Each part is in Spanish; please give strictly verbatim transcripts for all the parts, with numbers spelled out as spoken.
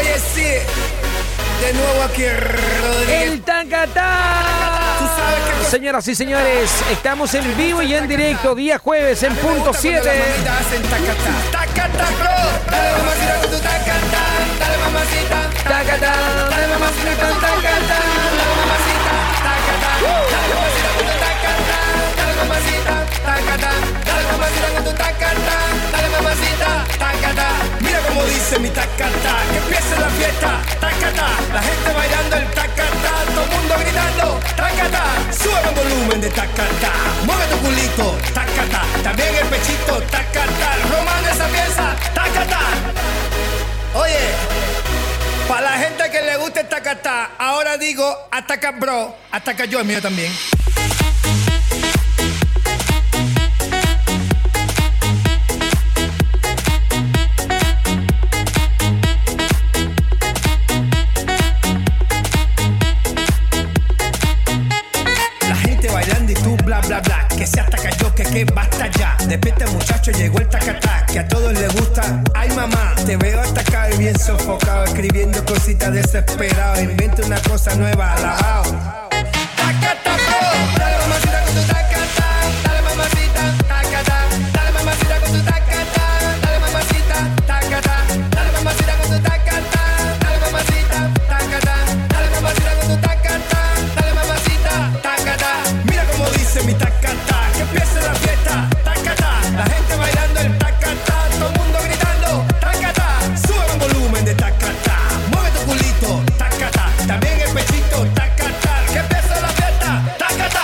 Oye, sí, de nuevo aquí Rodríguez. El Tacatá. Tú sabes que... Señoras y señores, estamos en vivo y en directo, día jueves en punto siete. Hacen tacatá, tacatá, bro. Dale mamacita con tu tacatá, dale mamacita, tacatá, dale mamacita con tu tacatá, dale mamacita, tacatá, dale mamacita con tu tacatá, dale mamacita, tacatá, dale mamacita con tu tacatá, dale mamacita, tacatá. Mira cómo dice mi tacatá, que empiece la fiesta, tacatá, la gente bailando el tacatá, todo el mundo gritando, tacatá, sube el volumen de tacatá, mueve tu culito, tacatá, también el pechito, tacatá, romano esa pieza, tacatá. Oye, para la gente que le gusta el tacatá, ahora digo, ataca bro, ataca yo, el mío también. Que se ataca yo, que que basta ya. Despierta muchacho, llegó el tacatá, que a todos les gusta. Ay mamá, te veo atacado y bien sofocado, escribiendo cositas desesperado. Inventa una cosa nueva, alabao. Tacatá, bro, dale mamacita con tu tacatá, dale mamacita, tacatá, dale mamacita con tu tacatá, dale mamacita, tacatá, dale mamacita con tu tacatá, dale mamacita, tacatá, dale mamacita con tu tacatá, dale mamacita, tacatá. Mira cómo dice mi tacatá, que empiece la fiesta, tacatá, la gente bailando el tacatá, todo el mundo gritando, tacatá, sube el volumen de tacatá, mueve tu culito, tacatá, también el pechito, tacatá, que empiece la fiesta, tacatá.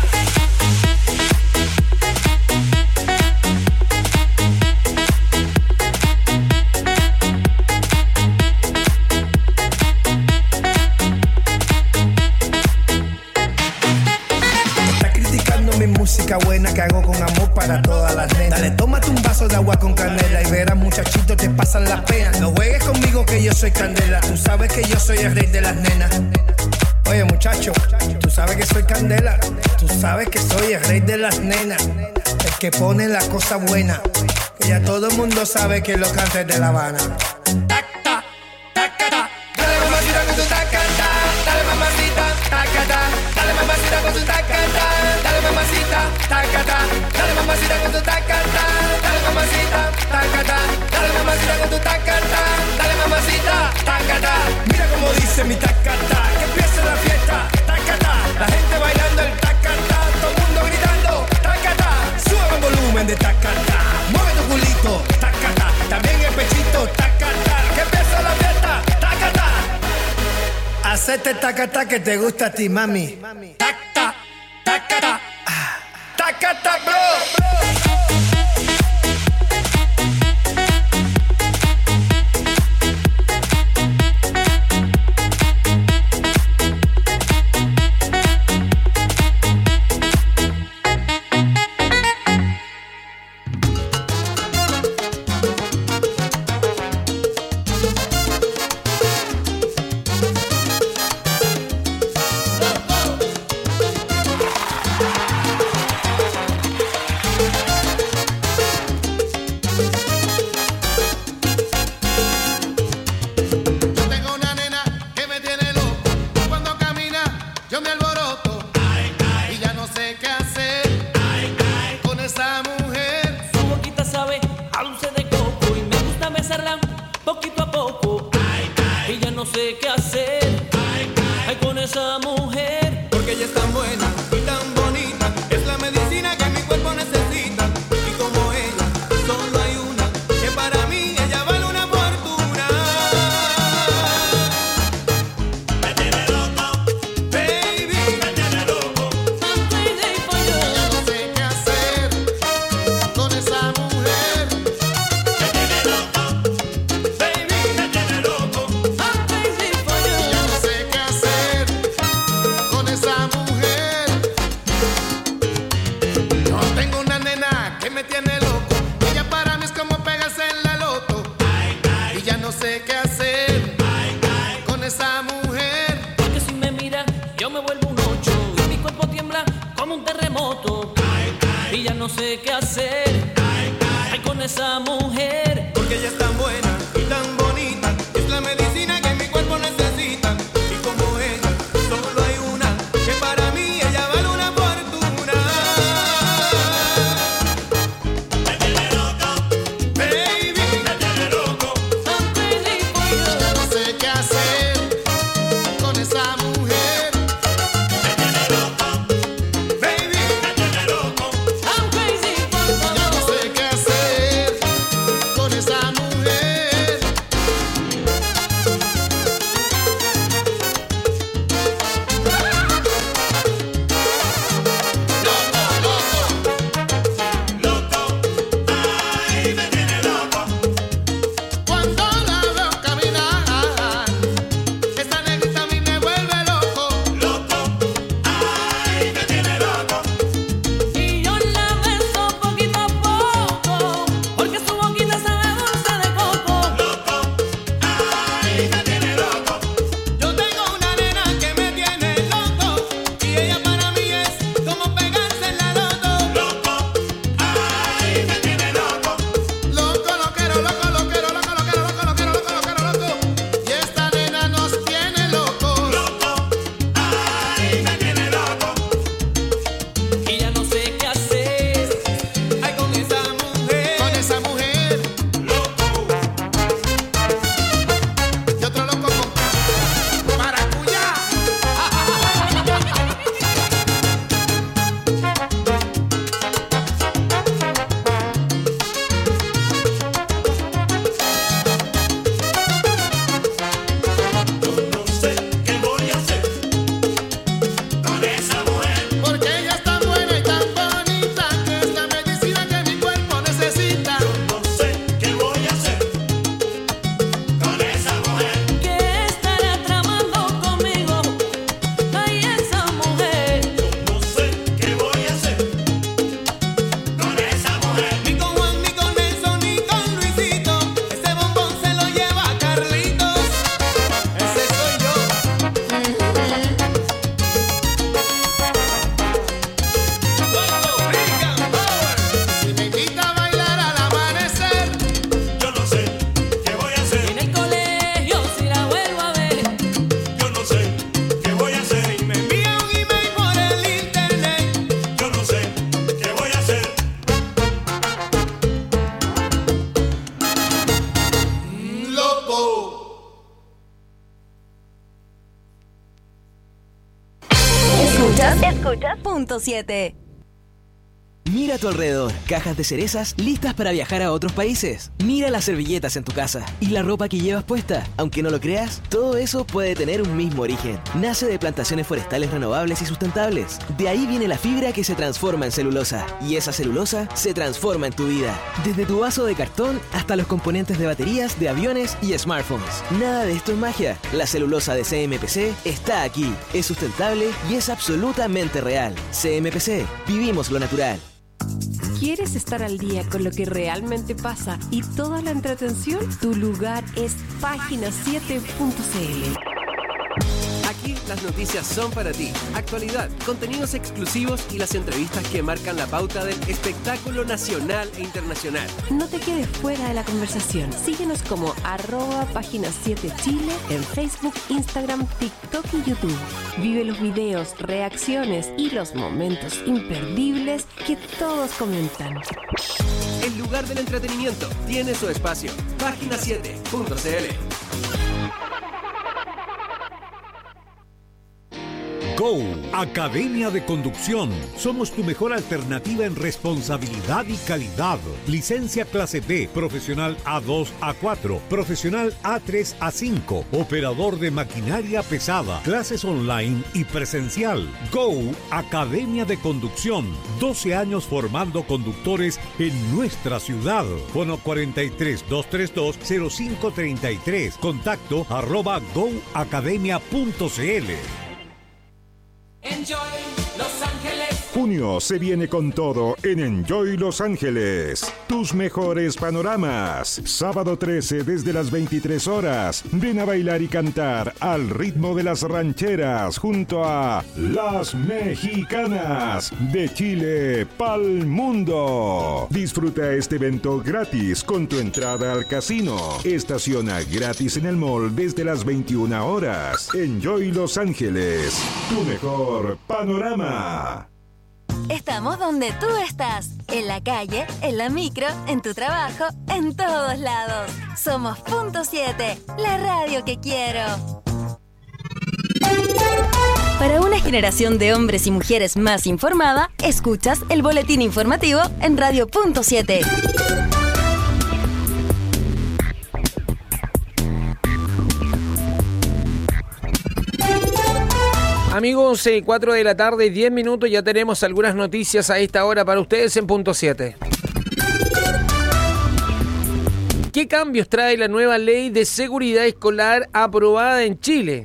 Música buena que hago con amor para todas las nenas. Dale, tómate un vaso de agua con canela y verás muchachitos te pasan las penas. No juegues conmigo que yo soy candela, tú sabes que yo soy el rey de las nenas. Oye muchacho, tú sabes que soy candela, tú sabes que soy el rey de las nenas, el que pone la cosa buena, que ya todo el mundo sabe que lo canta es de La Habana. Tacta, tacata, dale mamacita con tu tacata, dale mamacita, tacata, dale mamacita con tu tacata, dale mamacita, tacata, dale mamacita con tu tacata, dale mamacita, tacata, dale mamacita con tu tacata, dale mamacita, tacata. Mira cómo dice mi tacata, que empiece la fiesta, tacata, la gente bailando el tacata, todo el mundo gritando, tacata, sube el volumen de tacata, mueve tu culito, tacata, también el pechito, tacata, que empiece la fiesta, tacata. Hacete tacata que te gusta a ti, mami. Tacata, tacata, tacata, bro. Ay, con esa mujer, porque ella es tan buena y tan bonita, es la medicina Escuchas Punto siete. Mira a tu alrededor, cajas de cerezas listas para viajar a otros países. Mira las servilletas en tu casa y la ropa que llevas puesta. Aunque no lo creas, todo eso puede tener un mismo origen. Nace de plantaciones forestales renovables y sustentables. De ahí viene la fibra que se transforma en celulosa. Y esa celulosa se transforma en tu vida. Desde tu vaso de cartón hasta los componentes de baterías, de aviones y smartphones. Nada de esto es magia. La celulosa de C M P C está aquí. Es sustentable y es absolutamente real. C M P C. Vivimos lo natural. ¿Quieres estar al día con lo que realmente pasa y toda la entretención? Tu lugar es página siete punto c l. Aquí las noticias son para ti. Actualidad, contenidos exclusivos y las entrevistas que marcan la pauta del espectáculo nacional e internacional. No te quedes fuera de la conversación. Síguenos como arroba página siete Chile en Facebook, Instagram, TikTok y YouTube. Vive los videos, reacciones y los momentos imperdibles que todos comentan. El lugar del entretenimiento tiene su espacio. página siete punto c l. Go, Academia de Conducción. Somos tu mejor alternativa en responsabilidad y calidad. Licencia clase B, profesional A dos a cuatro, profesional A tres a cinco, operador de maquinaria pesada, clases online y presencial. Go, Academia de Conducción. doce años formando conductores en nuestra ciudad. Fono cuarenta y tres, doscientos treinta y dos, cero cinco treinta y tres. Contacto arroba go academia punto c l. Enjoy Los Ángeles. Junio se viene con todo en Enjoy Los Ángeles. Tus mejores panoramas. Sábado trece desde las veintitrés horas. Ven a bailar y cantar al ritmo de las rancheras junto a Las Mexicanas de Chile pa'l mundo. Disfruta este evento gratis con tu entrada al casino. Estaciona gratis en el mall desde las veintiuna horas. Enjoy Los Ángeles. Tu mejor panorama. Estamos donde tú estás, en la calle, en la micro, en tu trabajo, en todos lados. Somos Punto siete, la radio que quiero. Para una generación de hombres y mujeres más informada, escuchas el boletín informativo en Radio Punto siete. Amigos, eh, cuatro de la tarde, diez minutos, ya tenemos algunas noticias a esta hora para ustedes en Punto siete. ¿Qué cambios trae la nueva ley de seguridad escolar aprobada en Chile?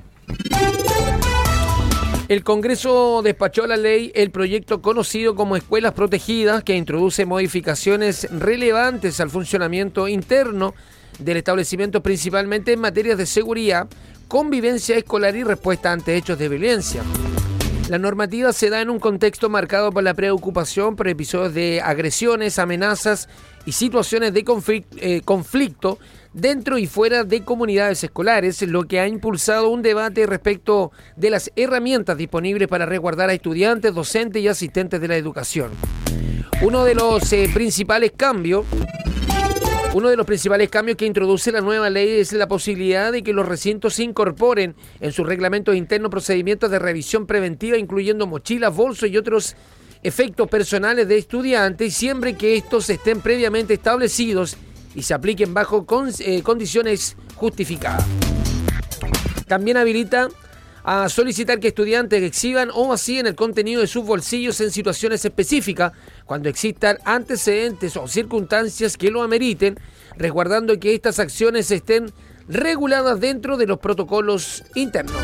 El Congreso despachó la ley, el proyecto conocido como Escuelas Protegidas, que introduce modificaciones relevantes al funcionamiento interno del establecimiento, principalmente en materias de seguridad, convivencia escolar y respuesta ante hechos de violencia. La normativa se da en un contexto marcado por la preocupación por episodios de agresiones, amenazas y situaciones de conflicto, eh, conflicto dentro y fuera de comunidades escolares, lo que ha impulsado un debate respecto de las herramientas disponibles para resguardar a estudiantes, docentes y asistentes de la educación. Uno de los eh, principales cambios Uno de los principales cambios que introduce la nueva ley es la posibilidad de que los recintos incorporen en sus reglamentos internos procedimientos de revisión preventiva, incluyendo mochilas, bolsos y otros efectos personales de estudiantes, siempre que estos estén previamente establecidos y se apliquen bajo con, eh, condiciones justificadas. También habilita a solicitar que estudiantes exhiban o vacíen el contenido de sus bolsillos en situaciones específicas, cuando existan antecedentes o circunstancias que lo ameriten, resguardando que estas acciones estén reguladas dentro de los protocolos internos.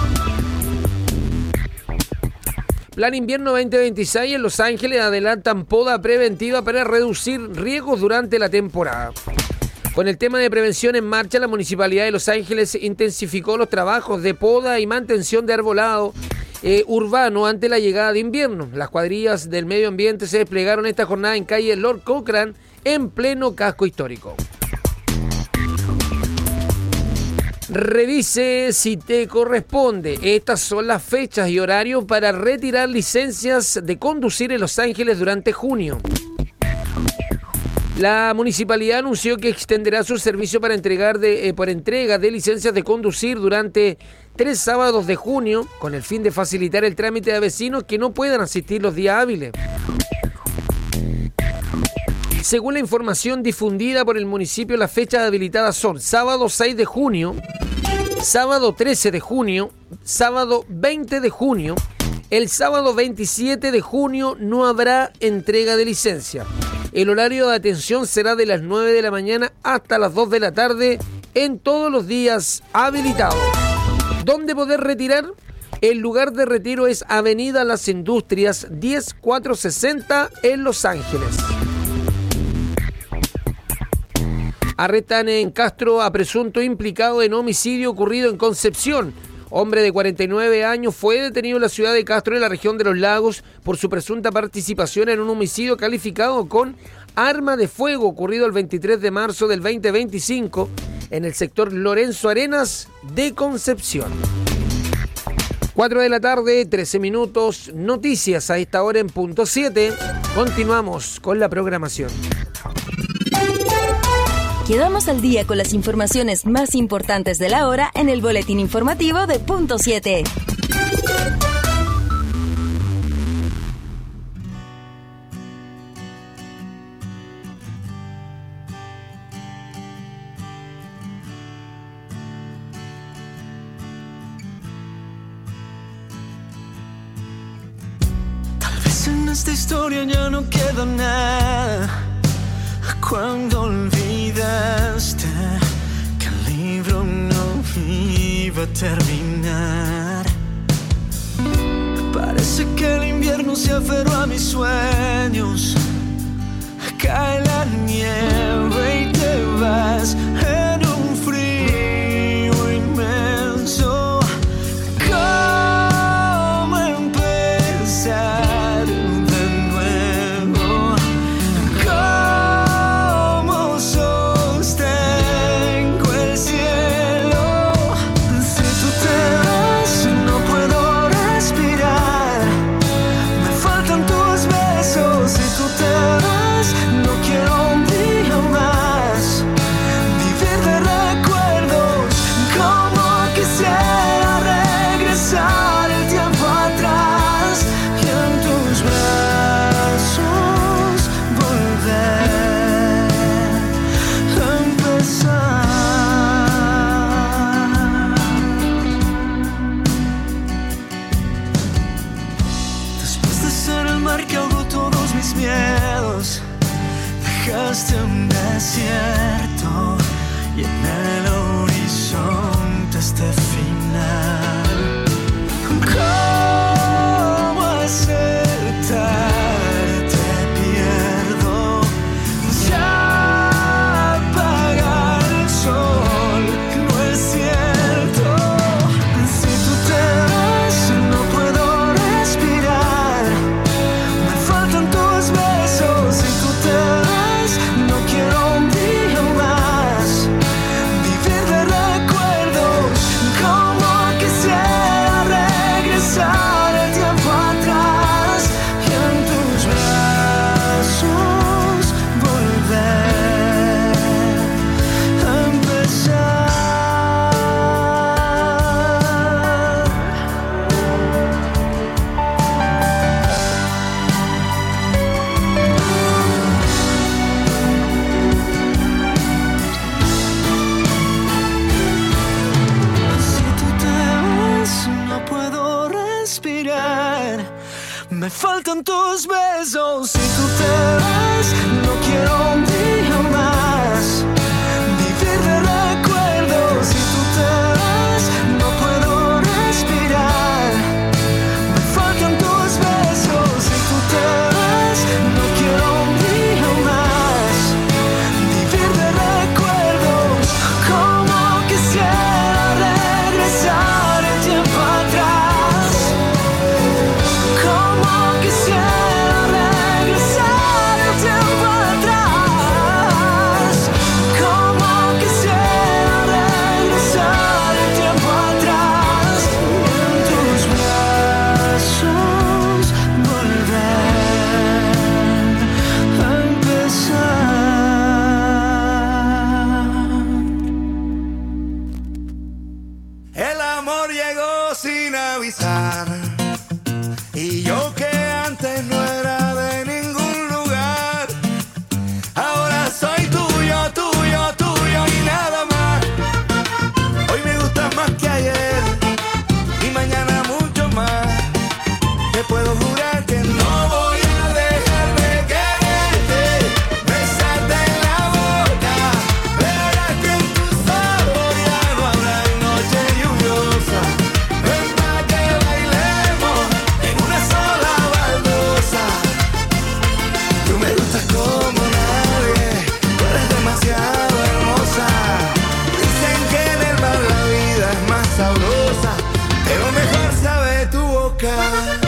Plan Invierno veinte veintiséis en Los Ángeles adelantan poda preventiva para reducir riesgos durante la temporada. Con el tema de prevención en marcha, la Municipalidad de Los Ángeles intensificó los trabajos de poda y mantención de arbolado eh, urbano ante la llegada de invierno. Las cuadrillas del medio ambiente se desplegaron esta jornada en calle Lord Cochrane, en pleno casco histórico. Revise si te corresponde. Estas son las fechas y horarios para retirar licencias de conducir en Los Ángeles durante junio. La municipalidad anunció que extenderá su servicio para entregar de, eh, por entrega de licencias de conducir durante tres sábados de junio, con el fin de facilitar el trámite de vecinos que no puedan asistir los días hábiles. Según la información difundida por el municipio, las fechas habilitadas son sábado seis de junio, sábado trece de junio, sábado veinte de junio. El sábado veintisiete de junio no habrá entrega de licencia. El horario de atención será de las nueve de la mañana hasta las dos de la tarde en todos los días habilitados. ¿Dónde poder retirar? El lugar de retiro es Avenida Las Industrias diez mil cuatrocientos sesenta en Los Ángeles. Arrestan en Castro a presunto implicado en homicidio ocurrido en Concepción. Hombre de cuarenta y nueve años fue detenido en la ciudad de Castro, en la región de Los Lagos, por su presunta participación en un homicidio calificado con arma de fuego ocurrido el veintitrés de marzo del veinte veinticinco en el sector Lorenzo Arenas de Concepción. cuatro de la tarde, trece minutos, noticias a esta hora en punto siete. Continuamos con la programación. Quedamos al día con las informaciones más importantes de la hora en el boletín informativo de punto siete. Tal vez en esta historia ya no queda nada. Cuando olvidaste que el libro no iba a terminar, parece que el invierno se aferró a mis sueños. Cae la nieve y te vas en un frío inmenso. ¿Cómo empezar de nuevo? ¿Cómo sostengo el cielo? Si tú te vas, no puedo respirar. Me faltan tus besos. Si tú te vas, no quiero un día más vivir de recuerdos. Como quisiera regresar el tiempo atrás y en tus brazos volver a empezar. Después de ser el mar que ahogó todos mis miedos, dejaste un desierto y en el horizonte este final. ¿Cómo acertar? Te pierdo. Ya apaga el sol, no es cierto. Si tú te vas, no puedo respirar. Me faltan tus besos. Si tú te vas, no quiero un día más vivir de recuerdos. Como quisiera regresar el tiempo atrás y en tus brazos volver a empezar. Si tú te vas, no puedo respirar. Me faltan tus besos. Si tú te vas, no quiero un día más vivir de recuerdos. Si tú te vas, no puedo respirar. Me faltan tus besos. Si tú te vas, no quiero un día más vivir de recuerdos. Como quisiera regresar el tiempo atrás. Como quisiera regresar avisar. Y yo que antes no era de ningún lugar, ahora soy tuyo, tuyo, tuyo y nada más. Hoy me gustas más que ayer y mañana mucho más. Te puedo jurar que no voy a dejar de quererte, besarte en la boca. Verás que en tus ojos ya no habrá noche lluviosa. Ven pa' que bailemos en una sola baldosa. Tú me gustas como nadie, tú eres demasiado hermosa. Dicen que en el mar la vida es más sabrosa, pero mejor sabe tu boca.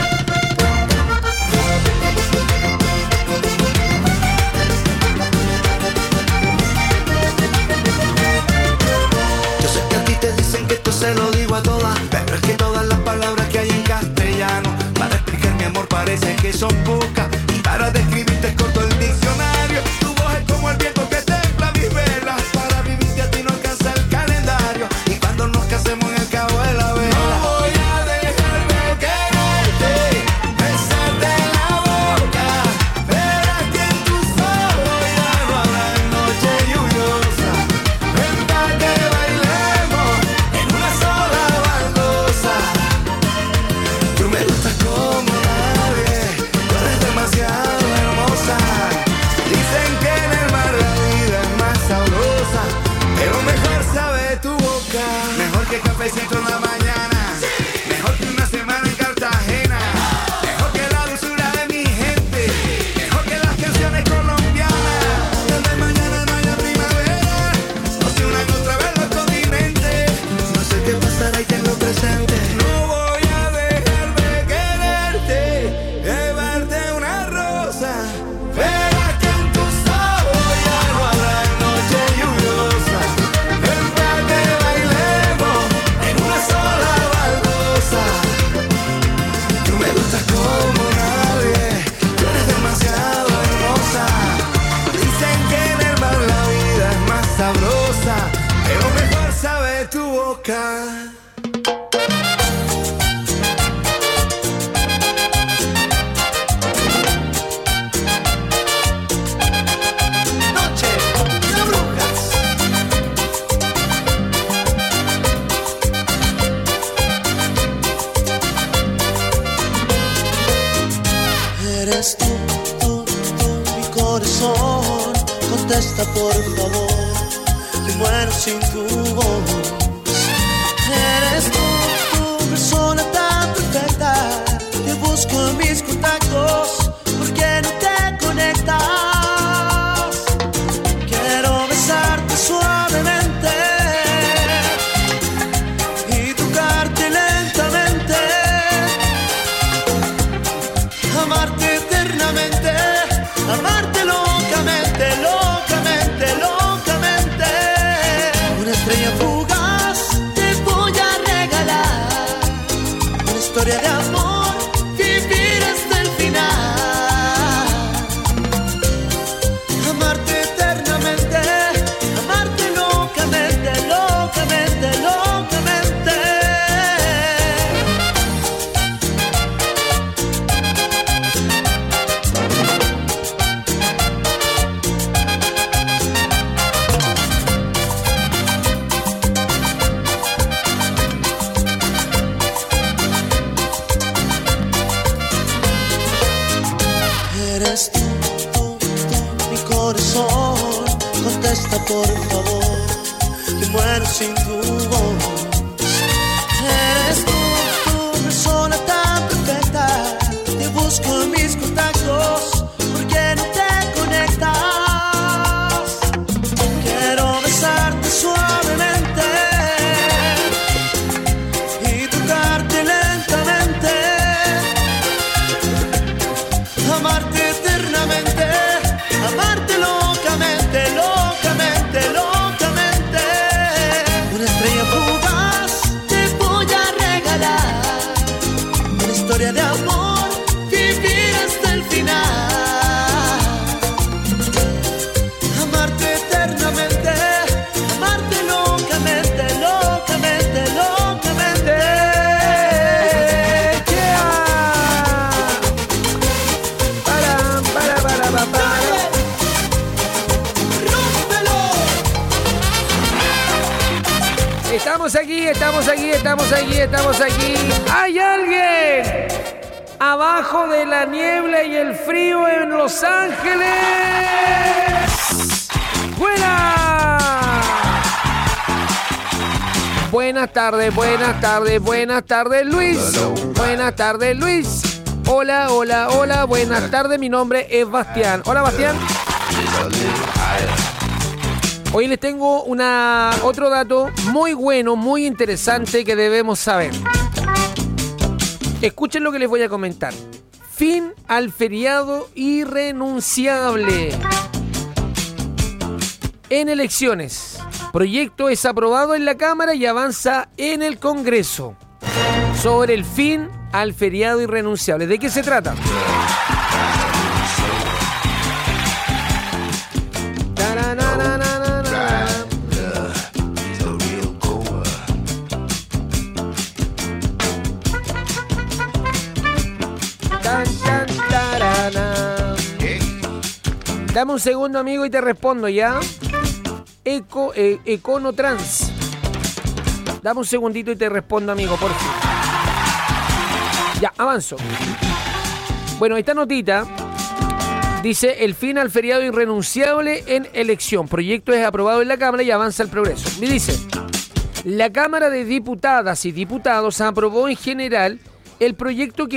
Yo sé que a ti te dicen que esto se lo digo a todas, pero es que todas las palabras que hay en castellano para explicar mi amor parece que son pocas, y para describirte es corto el diccionario. Tu voz es como el viento que templa mis velas, para vivirte a ti no alcanza el calendario, y cuando nos casemos en el cabo de la vela no voy a dejar de quererte, besarte en la boca. Verás que en tus ojos ya no habrá noche lluviosa. Ven pa' que bailemos en una sola baldosa. Tú me gustas como nadie, tú eres demasiado hermosa. Dicen que en el mar la vida es más sabrosa, pero mejor sabe tu boca. Mejor que cafecito en la mañana, mejor que una semana en Cartagena, mejor que la dulzura de mi gente, mejor que las canciones colombianas. Desde mañana no haya primavera, no se unan otra vez los continentes. No sé qué pasará y tengo presente. No voy a dejar de quererte, llevarte una rosa. Verás que en tus ojos ya no habrá noche lluviosa. Ven pa' que bailemos en una sola baldosa. Tú me gustas como nadie, tú eres demasiado hermosa. Dicen que en el mar la vida es más sabrosa, pero mejor sabe tu boca. Noche de brujas. Eres tú, tú, tú, mi corazón. Contesta por favor, me muero sin tu voz. Eres tú, tú, persona tan perfecta. Te busco en mis contactos, ¿por qué no te conectas? Quiero besarte suavemente y tocarte lentamente, amarte eternamente, amarte locamente, locamente, locamente. Una estrella fugaz te voy a regalar, una historia de amor, vivir hasta el final. Amarte eternamente, amarte locamente, locamente, locamente. Eres tú, tú, tú, mi corazón. Contesta por favor, que muero sin tu voz. Eres tú, tú, persona tan perfecta. Te busco en mis contactos, ¿por qué no te conectas? Quiero besarte suavemente y tocarte lentamente, amarte eternamente, amarte locamente, locamente, locamente. Una estrella fugaz te voy a regalar, una historia de amor, vivir Estamos aquí, estamos aquí, estamos aquí, estamos aquí. ¡Hay alguien! Abajo de la niebla y el frío en Los Ángeles. ¡Buena! Buenas tardes, buenas tardes, buenas tardes, Luis. Buenas tardes, Luis. Hola, hola, hola, buenas tardes. Mi nombre es Bastián. Hola, Bastián. Hoy les tengo una, otro dato muy bueno, muy interesante que debemos saber. Escuchen lo que les voy a comentar. Fin al feriado irrenunciable. En elecciones. Proyecto es aprobado en la Cámara y avanza en el Congreso. Sobre el fin al feriado irrenunciable. ¿De qué se trata? Dame un segundo, amigo, y te respondo, ¿ya? Eco, eh, Econotrans. Dame un segundito y te respondo, amigo, por fin. Ya, avanzo. Bueno, esta notita dice: el fin al feriado irrenunciable en elección. Proyecto es aprobado en la Cámara y avanza el progreso. Me dice: la Cámara de Diputadas y Diputados aprobó en general el proyecto que